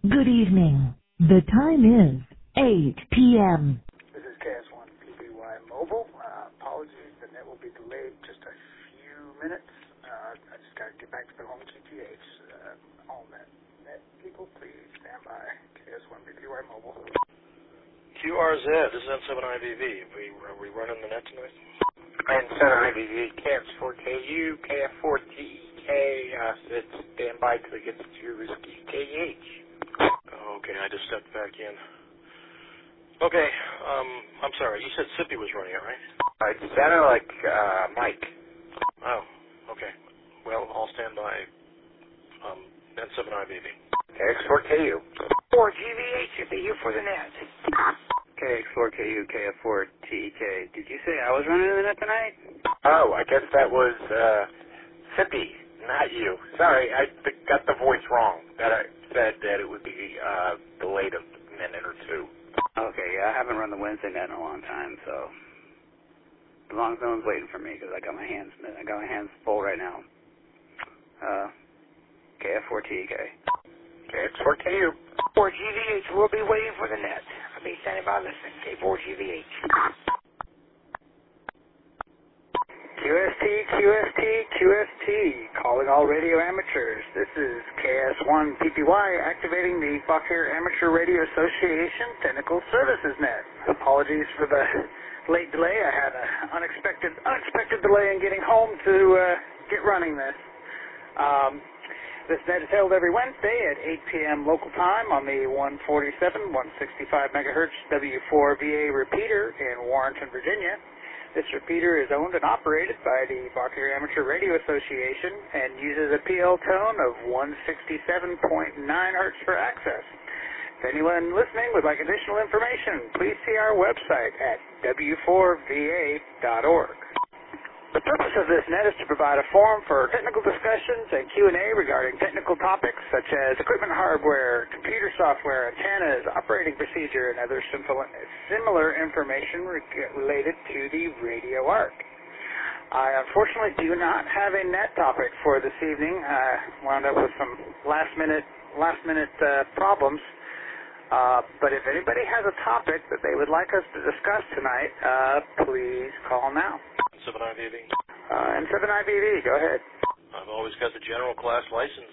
Good evening. The time is 8 p.m. This is KS1 PBY Mobile. Apologies, the net will be delayed just a few minutes. I just got to get back to the home GTH. All net people, please stand by. KS1 PBY Mobile. QRZ, this is N7IBV. Are we running the net tonight? N7IBV, KF4KU, KF4TEK. Stand by till it gets to Whiskey KH. Okay, I just stepped back in. Okay, I'm sorry. You said Sippy was running it, right? It sounded like Mike. Oh, okay. Well, I'll stand by N7IBV. KX4KU. 4GVH should be here for the net. KX4KU, KF4TEK. Did you say I was running the net tonight? Oh, I guess that was Sippy, not you. Sorry, I got the voice wrong. That I said that it would be delayed a minute or two. Okay, yeah, I haven't run the Wednesday net in a long time, so as long as no one's waiting for me, because I got my hands full right now. KF4TEK. KX4KU. 4GVH will be waiting for the net. I'll be standing by listening. K4GVH. QST, calling all radio amateurs. This is KS1 PPY activating the Fauquier Amateur Radio Association Technical Services Net. Apologies for the late delay. I had an unexpected delay in getting home to get running this. This net is held every Wednesday at 8 p.m. local time on the 147, 165 megahertz W4VA repeater in Warrenton, Virginia. This repeater is owned and operated by the Fauquier Amateur Radio Association and uses a PL tone of 167.9 hertz for access. If anyone listening would like additional information, please see our website at w4va.org. The purpose of this net is to provide a forum for technical discussions and Q&A regarding technical topics such as equipment hardware, computer software, antennas, operating procedure, and other similar information related to the radio arc. I unfortunately do not have a net topic for this evening. I wound up with some last minute problems. But if anybody has a topic that they would like us to discuss tonight, please call now. N7IBV. N7IBV, go ahead. I've always got the general class license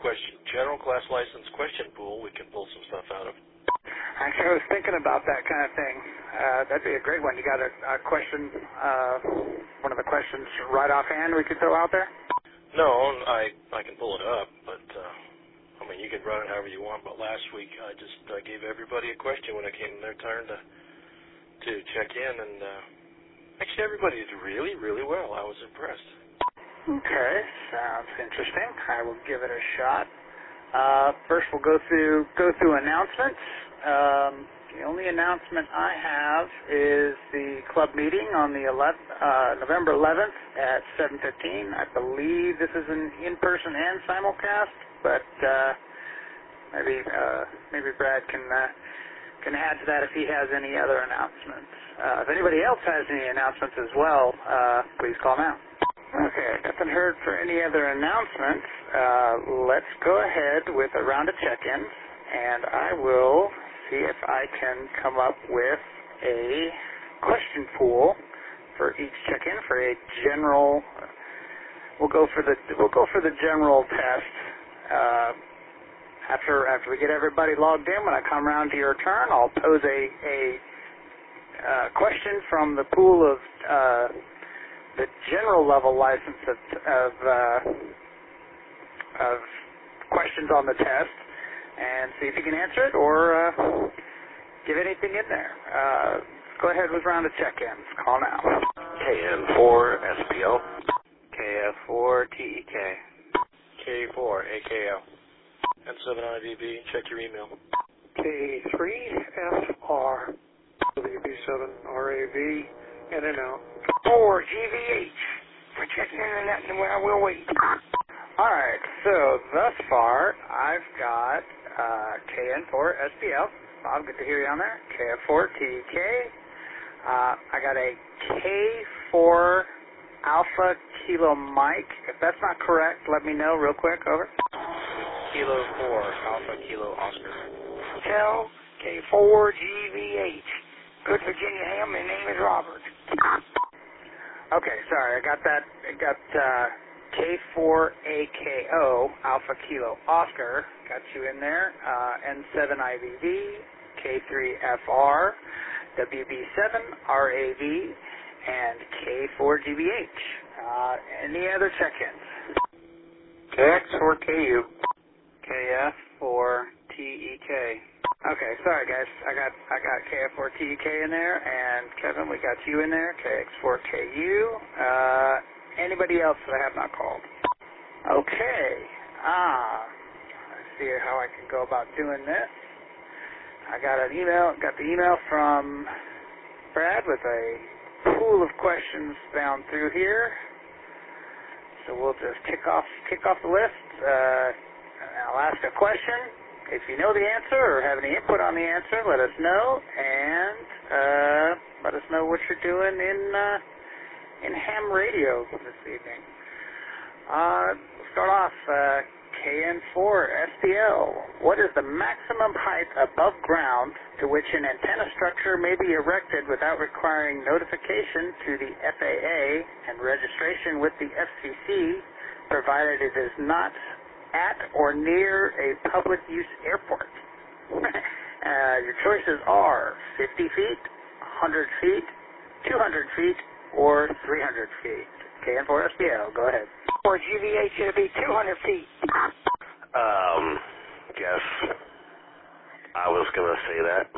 question pool we can pull some stuff out of. Actually, I was thinking about that kind of thing. That'd be a great one. You got a question, one of the questions right offhand we could throw out there? No, I can pull it up, but I mean, you can run it however you want. But last week I just gave everybody a question when it came their turn to check in, and actually everybody did really, really well. I was impressed. Okay, sounds interesting. I will give it a shot. First, we'll go through announcements. The only announcement I have is the club meeting on the November 11th at 7:15. I believe this is an in-person and simulcast, but maybe Brad can add to that if he has any other announcements. If anybody else has any announcements as well, please call now. Okay, nothing heard for any other announcements. Let's go ahead with a round of check-ins, and I will see if I can come up with a question pool for each check-in for a general. We'll go for the general test. After we get everybody logged in, when I come around to your turn, I'll pose a question from the pool of the general level license of questions on the test, and see if you can answer it or give anything in there. Go ahead with round of check-ins. Call now. KN4SPL. KF4TEK. K4AKL. N7IBV, check your email. K3FR. WB7RAV. In and out. 4GVH. For checking in the net, and I will wait. All right, so thus far, I've got KN4SPL. Bob, good to hear you on there. KF4TK. I got a K4 Alpha Kilo Mike. If that's not correct, let me know real quick. Over. Kilo 4, Alpha Kilo Oscar. Hotel K4GVH. Good Virginia Ham, my name is Robert. Okay, sorry, I got that. I got K4AKO, Alpha Kilo Oscar, got you in there. N7IVV, K3FR, WB7RAV, and K4GBH. Any other check-ins? KX4KU. KF4TEK. Okay, sorry guys, I got KF4TEK in there, and Kevin, we got you in there, KX4KU. Anybody else that I have not called? Okay. Let's see how I can go about doing this. I got the email from Brad with a pool of questions down through here. So we'll just kick off the list. I'll ask a question. If you know the answer or have any input on the answer, let us know, and let us know what you're doing in ham radio this evening. Start off, KN4SPL. What is the maximum height above ground to which an antenna structure may be erected without requiring notification to the FAA and registration with the FCC, provided it is not at or near a public use airport? Your choices are 50 feet, 100 feet, 200 feet, or 300 feet. KN4SPL, go ahead. For GVH, it'll be 200 feet. Guess I was going to say that.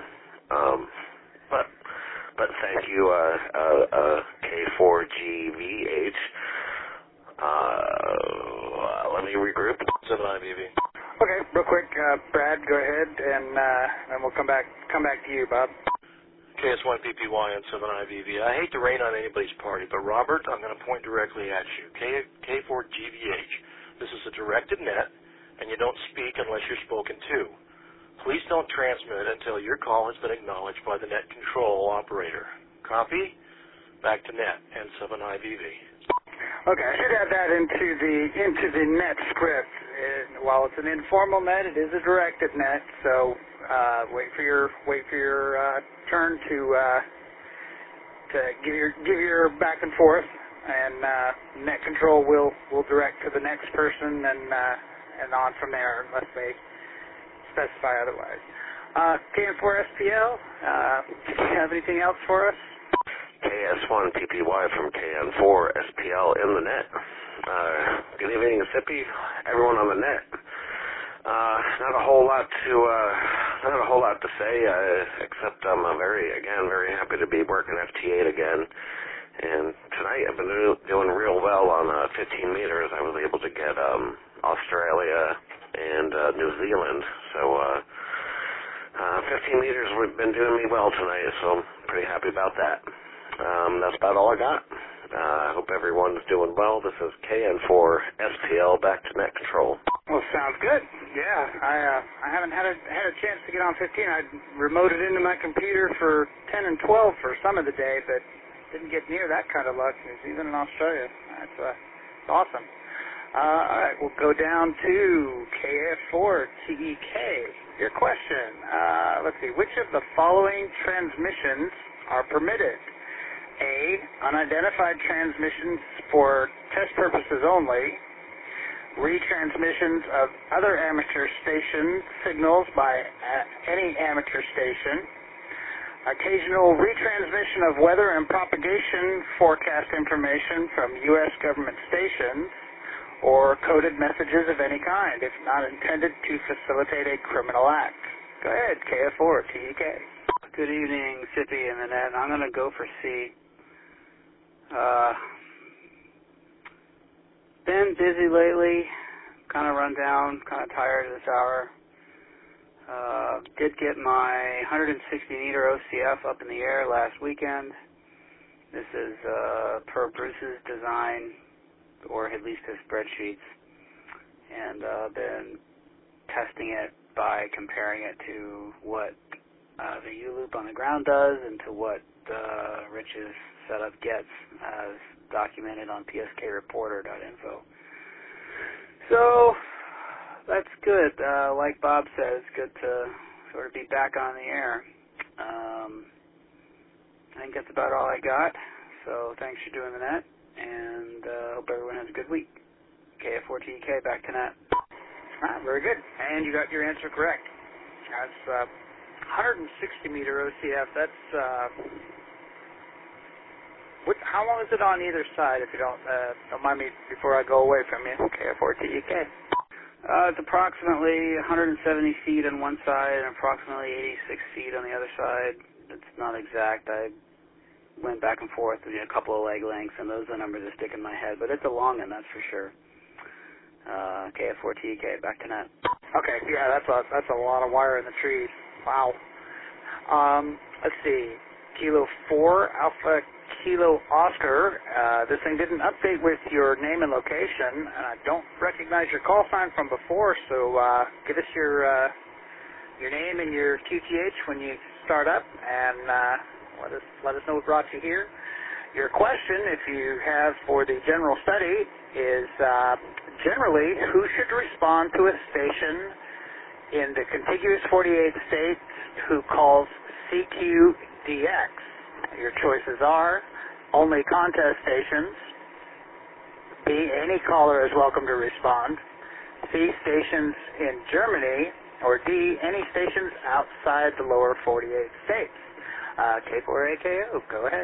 But thank you, K4GVH. Let me regroup. 7IVV. Okay, real quick, Brad, go ahead, and we'll come back to you, Bob. KS1PPY and 7IVV. I hate to rain on anybody's party, but Robert, I'm going to point directly at you. K4GVH. This is a directed net, and you don't speak unless you're spoken to. Please don't transmit until your call has been acknowledged by the net control operator. Copy? Back to net and 7IVV. Okay, I should add that into the net script. While it's an informal net, it is a directed net. So wait for your turn to give your back and forth, and net control will direct to the next person and on from there unless they specify otherwise. KN4SPL, do you have anything else for us? KS1PPY from KN4SPL in the net. Good evening, Mississippi, everyone on the net. Not a whole lot to say, except I'm very happy to be working FT8 again. And tonight I've been doing real well on 15 meters. I was able to get Australia and New Zealand. So 15 meters have been doing me well tonight, so I'm pretty happy about that. That's about all I got. I hope everyone's doing well. This is KN4SPL, back to net control. Well, sounds good. Yeah, I haven't had a chance to get on 15. I remoted into my computer for 10 and 12 for some of the day, but didn't get near that kind of luck, even in Australia. That's awesome. All right, we'll go down to KF4TEK. Your question. Let's see. Which of the following transmissions are permitted? A, unidentified transmissions for test purposes only, retransmissions of other amateur station signals by any amateur station, occasional retransmission of weather and propagation forecast information from U.S. government stations, or coded messages of any kind, if not intended to facilitate a criminal act. Go ahead, KF4TEK. Good evening, Sippy and the net. I'm going to go for C. Been busy lately, kind of run down, kind of tired this hour. Did get my 160-meter OCF up in the air last weekend. This is per Bruce's design, or at least his spreadsheets, and been testing it by comparing it to what the U-loop on the ground does and to what Rich's setup gets, as documented on pskreporter.info. So That's good. Like Bob said, it's good to sort of be back on the air. I think that's about all I got. So thanks for doing the net, and hope everyone has a good week. KF4TK, back to net. Very good. And you got your answer correct. That's 160-meter OCF. That's how long is it on either side, if you don't mind me before I go away from you? KF4TK. It's approximately 170 feet on one side and approximately 86 feet on the other side. It's not exact. I went back and forth with a couple of leg lengths, and those are the numbers that stick in my head. But it's a long one, that's for sure. KF4TK, back to net. Okay, yeah, that's a lot of wire in the trees. Wow. Let's see. Kilo 4, Alpha Kilo Oscar. This thing didn't update with your name and location, and I don't recognize your call sign from before, so give us your name and your QTH when you start up, and let us know what brought you here. Your question, if you have for the general study, is generally who should respond to a station in the contiguous 48 states who calls CQDX. Your choices are only contest stations, B, any caller is welcome to respond, C, stations in Germany, or D, any stations outside the lower 48 states. K4AKO, go ahead.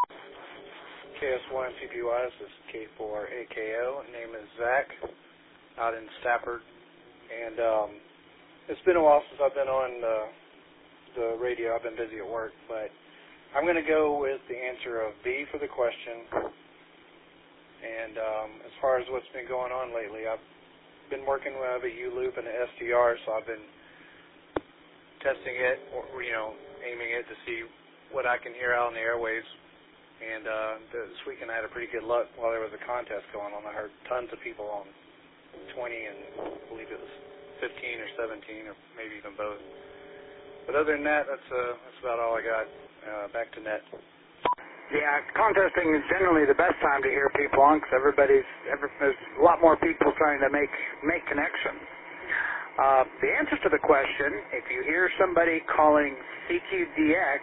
KS1 PPY, this is K4AKO. Name is Zach, out in Stafford. And it's been a while since I've been on the radio. I've been busy at work, but I'm going to go with the answer of B for the question. And as far as what's been going on lately, I've been working with a U-loop and an SDR, so I've been testing it, or, aiming it to see what I can hear out on the airwaves. And this weekend I had a pretty good luck while there was a contest going on. I heard tons of people on 20 and I believe it was 15 or 17 or maybe even both. But other than that, that's about all I got. Back to net. Yeah, contesting is generally the best time to hear people on because there's a lot more people trying to make connections. The answer to the question, if you hear somebody calling CQDX,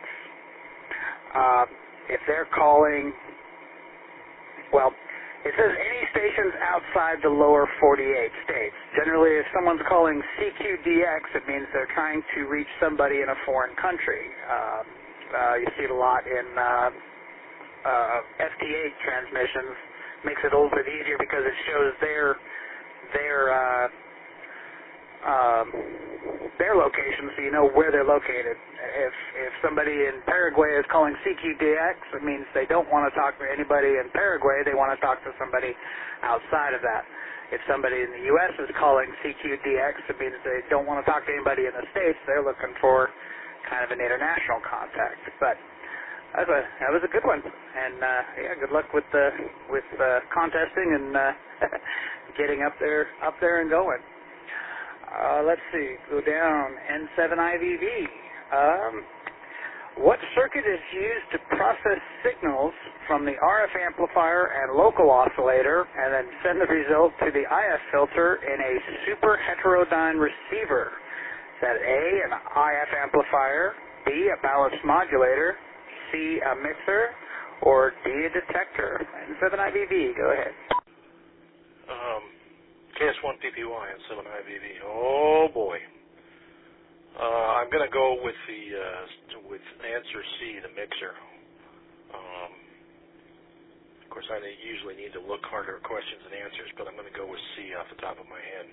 if they're calling, well, it says any stations outside the lower 48 states. Generally, if someone's calling CQDX, it means they're trying to reach somebody in a foreign country. You see it a lot in FT8 transmissions. Makes it a little bit easier because it shows their location, so you know where they're located. If somebody in Paraguay is calling CQDX, it means they don't want to talk to anybody in Paraguay. They want to talk to somebody outside of that. If somebody in the U.S. is calling CQDX, it means they don't want to talk to anybody in the States. They're looking for kind of an international contact. But that was a good one. And yeah, good luck with contesting and getting up there and going. Let's see, go down, N7IVV. What circuit is used to process signals from the RF amplifier and local oscillator and then send the result to the IF filter in a super heterodyne receiver? Is that A, an IF amplifier, B, a balanced modulator, C, a mixer, or D, a detector? N7IVV, go ahead. KS1PPY and 7IVV. Oh boy. I'm going to go with with answer C, the mixer. Of course, I usually need to look harder at questions and answers, but I'm going to go with C off the top of my head.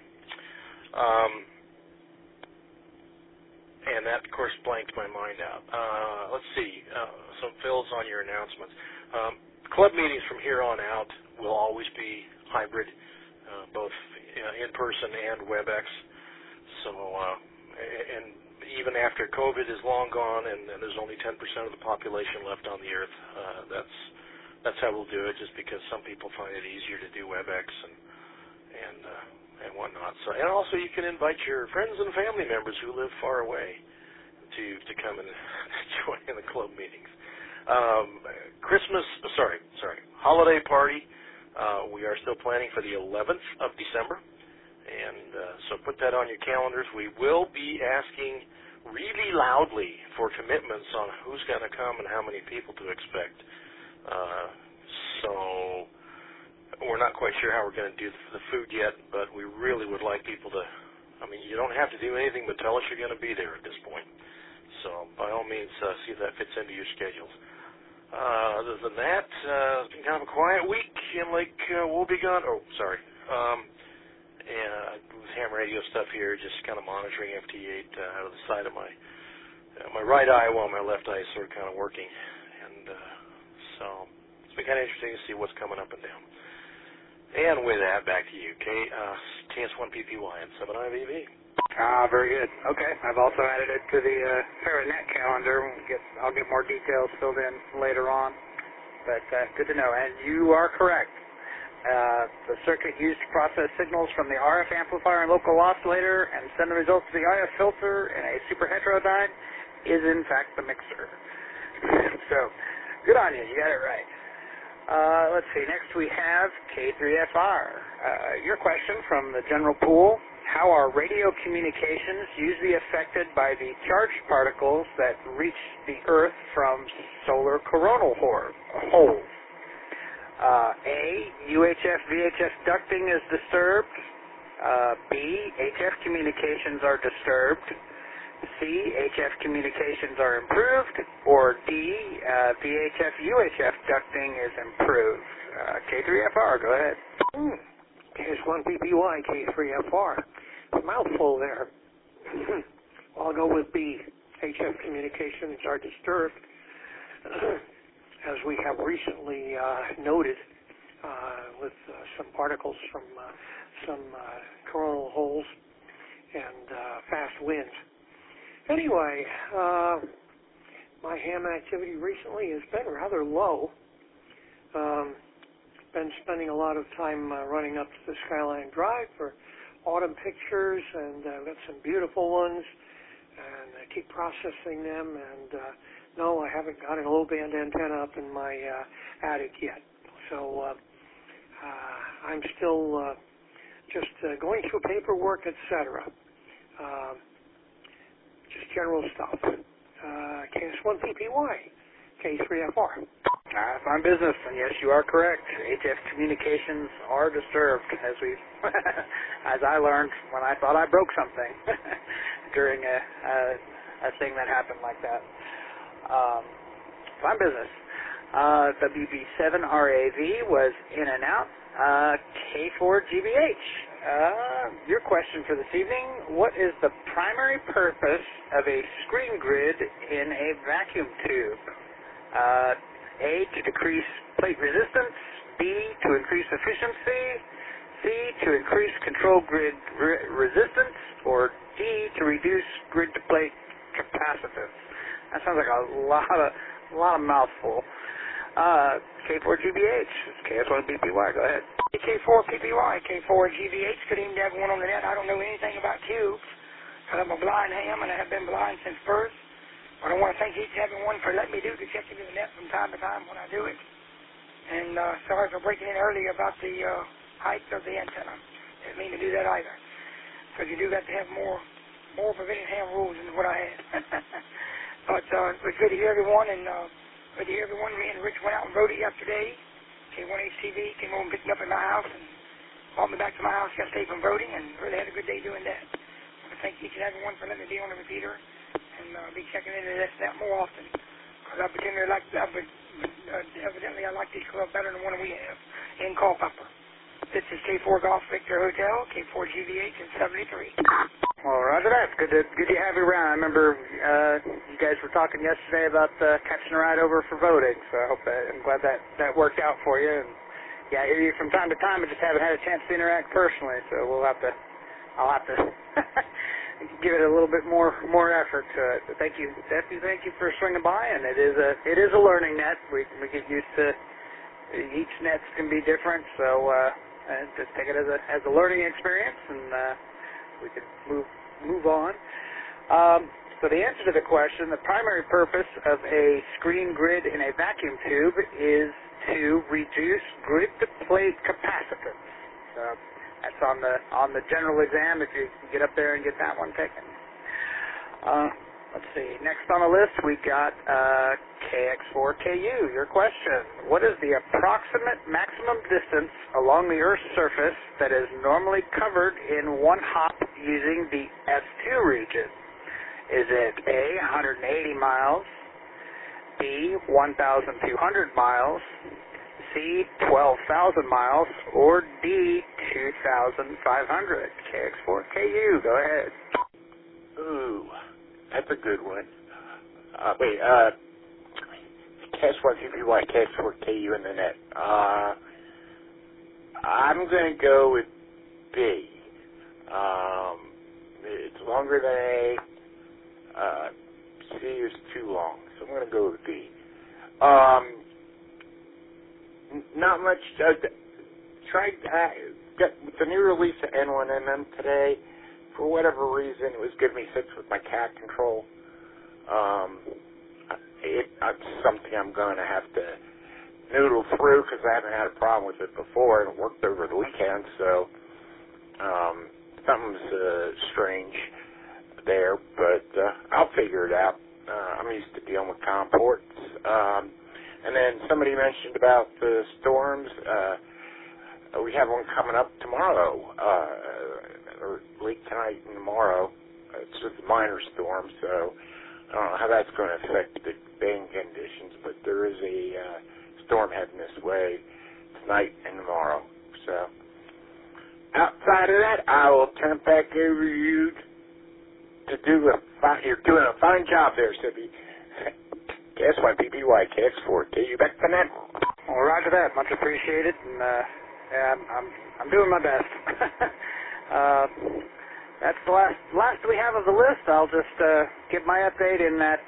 And that, of course, blanked my mind out. Let's see. Some fills on your announcements. Club meetings from here on out will always be hybrid, both in person and WebEx. So, and even after COVID is long gone and there's only 10% of the population left on the earth, that's how we'll do it. Just because some people find it easier to do WebEx and whatnot. So, and also you can invite your friends and family members who live far away to come and join in the club meetings. Holiday party. We are still planning for the 11th of December, And so put that on your calendars. We will be asking really loudly for commitments on who's going to come and how many people to expect. So we're not quite sure how we're going to do the food yet, but we really would like people to, I mean, you don't have to do anything but tell us you're going to be there at this point. So by all means, see if that fits into your schedules. Other than that, it's been kind of a quiet week in Lake Wobegon. Oh, sorry. And with ham radio stuff here, just kind of monitoring FT8 out of the side of my right eye while my left eye is sort of kind of working. And so it's been kind of interesting to see what's coming up and down. And with that, back to you, KS1PPY and 7IVV. Very good. Okay, I've also added it to the Paranet calendar. I'll get more details filled in later on. But good to know. And you are correct. The circuit used to process signals from the RF amplifier and local oscillator and send the results to the IF filter in a super heterodyne is in fact the mixer. So, good on you. You got it right. Let's see. Next we have K3FR. Your question from the general pool. How are radio communications usually affected by the charged particles that reach the Earth from solar coronal holes? A, UHF-VHF ducting is disturbed. B, HF communications are disturbed. C, HF communications are improved. Or D, VHF-UHF ducting is improved. K3FR, go ahead. KS1PPY, K3FR. Mouthful there. I'll go with B, HF communications are disturbed. As we have recently noted with some particles from some coronal holes and fast winds. Anyway, my ham activity recently has been rather low. Been spending a lot of time running up to the Skyline Drive for autumn pictures, and I've got some beautiful ones, and I keep processing them, and no, I haven't got a low band antenna up in my attic yet. So I'm still just going through paperwork, etc. Just general stuff. KS1PPY, K3FR. Fine business, and yes, you are correct. HF communications are disturbed, as I learned when I thought I broke something during a thing that happened like that. Fine business. WB7RAV was in and out. K4GBH. Your question for this evening: what is the primary purpose of a screen grid in a vacuum tube? A, to decrease plate resistance. B, to increase efficiency. C, to increase control grid resistance. Or D, to reduce grid-to-plate capacitance. That sounds like a lot of mouthful. K4GBH, KS1PPY, go ahead. K4PPY, K4GBH. Good evening to everyone on the net. I don't know anything about tubes, because I'm a blind ham and I have been blind since birth. But I want to thank each and every one for letting me do the checking in the net from time to time when I do it. And sorry for breaking in earlier about the height of the antenna. Didn't mean to do that either. Because you do got to have more preventing ham rules than what I had. But it was good to hear everyone, and good to hear everyone. Me and Rich went out and voted yesterday. K1HTV came over and picked me up at my house and brought me back to my house yesterday from voting, and really had a good day doing that. I want to thank each and every one for letting me be on the repeater. And be checking into this net more often, because evidently I like this club better than the one we have in Culpeper. This is K4 Golf Victor Hotel, K4GVH and 73. Well, roger that. Good to have you around. I remember you guys were talking yesterday about catching a ride over for voting, so I'm glad that worked out for you. And yeah, I hear you from time to time. I just haven't had a chance to interact personally, so I'll have to give it a little bit more effort to it. But thank you, definitely thank you for swinging by. And it is a learning net. We get used to each net can be different, so just take it as a learning experience, and we can move on. So the answer to the question: the primary purpose of a screen grid in a vacuum tube is to reduce grid-to-plate capacitance. That's on the general exam if you get up there and get that one taken. Let's see. Next on the list, we got KX4KU. Your question: what is the approximate maximum distance along the Earth's surface that is normally covered in one hop using the S2 region? Is it A, 180 miles, B, 1,200 miles, C, 12,000 miles, or D, 2,500? KX4KU, go ahead. Ooh, that's a good one. KS1PPY, KX4KU in the net. I'm going to go with B. It's longer than A. C is too long, so I'm going to go with B. Not much. Tried the new release of N1MM today. For whatever reason, it was giving me fits with my cat control. It's something I'm going to have to noodle through because I haven't had a problem with it before, and it worked over the weekend, so something's strange there, but I'll figure it out. I'm used to dealing with COM ports. And then somebody mentioned about the storms. We have one coming up tomorrow, or late tonight and tomorrow. It's just a minor storm, so I don't know how that's going to affect the bang conditions, but there is a storm heading this way tonight and tomorrow. So outside of that, I will turn it back over to you to do you're doing a fine job there, Sippy. KS1PPY, KX4KU, back to net. Well, roger that. Much appreciated, and yeah, I'm doing my best. That's the last we have of the list. I'll just give my update in that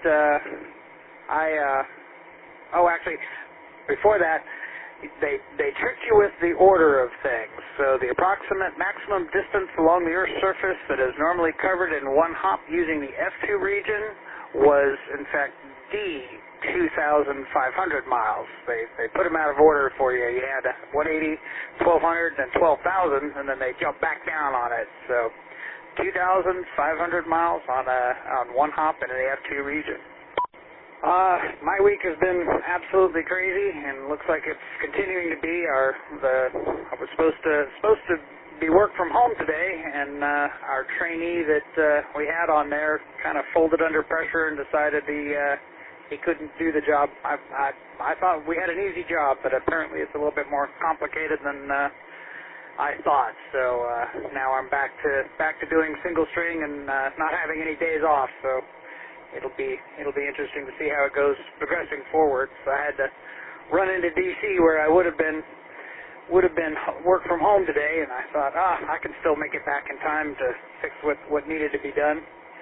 actually, before that, they tricked you with the order of things. So the approximate maximum distance along the Earth's surface that is normally covered in one hop using the S2 region was, in fact, D, 2,500 miles. They put them out of order for you. You had 180, 1,200, and 12,000, and then they jumped back down on it. So 2,500 miles on one hop in the F2 region. My week has been absolutely crazy, and looks like it's continuing to be. I was supposed to be work from home today, and our trainee that we had on there kind of folded under pressure and decided he couldn't do the job. I thought we had an easy job, but apparently it's a little bit more complicated than I thought. So now I'm back to doing single string and not having any days off. So it'll be interesting to see how it goes progressing forward. So I had to run into DC where I would have been work from home today, and I thought, I can still make it back in time to fix what needed to be done.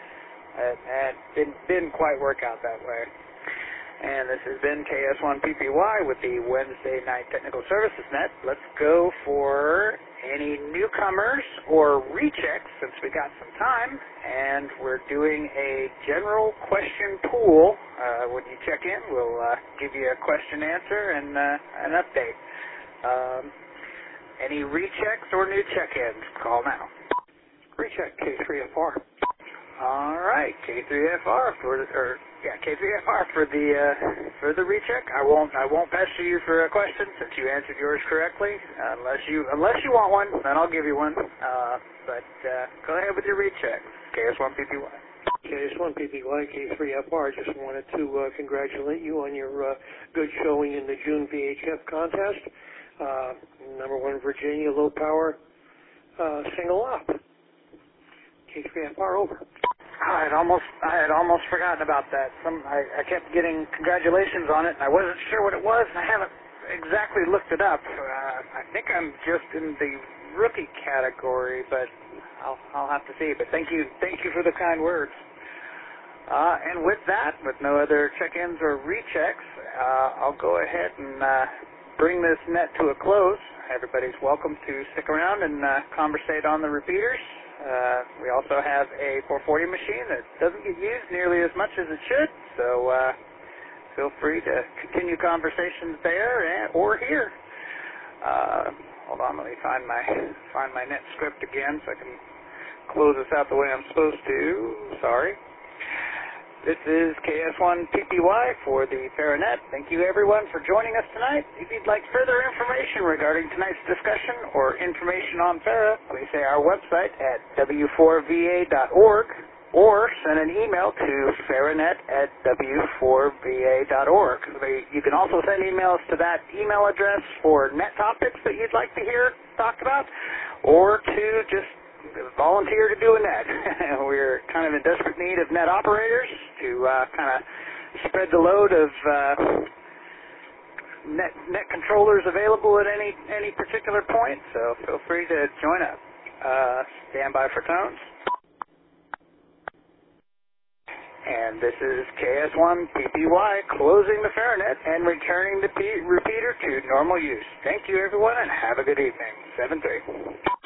It didn't quite work out that way. And this has been KS1PPY with the Wednesday Night Technical Services Net. Let's go for any newcomers or rechecks since we got some time. And we're doing a general question pool. When you check in, we'll give you a question answer and an update. Any rechecks or new check-ins? Call now. Recheck K3FR. All right, K3FR for the recheck. I won't pester you for a question since you answered yours correctly. Unless you want one, then I'll give you one. But go ahead with your recheck. KS1PPY. KS1PPY, K3FR. Just wanted to congratulate you on your good showing in the June VHF contest. #1 Virginia low power single op. K3FR over. I had almost forgotten about that. I kept getting congratulations on it, and I wasn't sure what it was, and I haven't exactly looked it up. I think I'm just in the rookie category, but I'll have to see. But thank you for the kind words. And with that, with no other check-ins or rechecks, I'll go ahead and bring this net to a close. Everybody's welcome to stick around and conversate on the repeaters. We also have a 440 machine that doesn't get used nearly as much as it should, so feel free to continue conversations there or here. Hold on, let me find my net script again so I can close this out the way I'm supposed to. Sorry. This is KS1PPY for the Faranet. Thank you, everyone, for joining us tonight. If you'd like further information regarding tonight's discussion or information on Fara, please say our website at w4va.org or send an email to faranet@w4va.org. You can also send emails to that email address for net topics that you'd like to hear talked about, or to just volunteer to do a net. We're kind of in desperate need of net operators to kind of spread the load of net controllers available at any particular point, so feel free to join up. Stand by for tones. And this is KS1PPY closing the Faranet and returning the repeater to normal use. Thank you, everyone, and have a good evening. 7-3.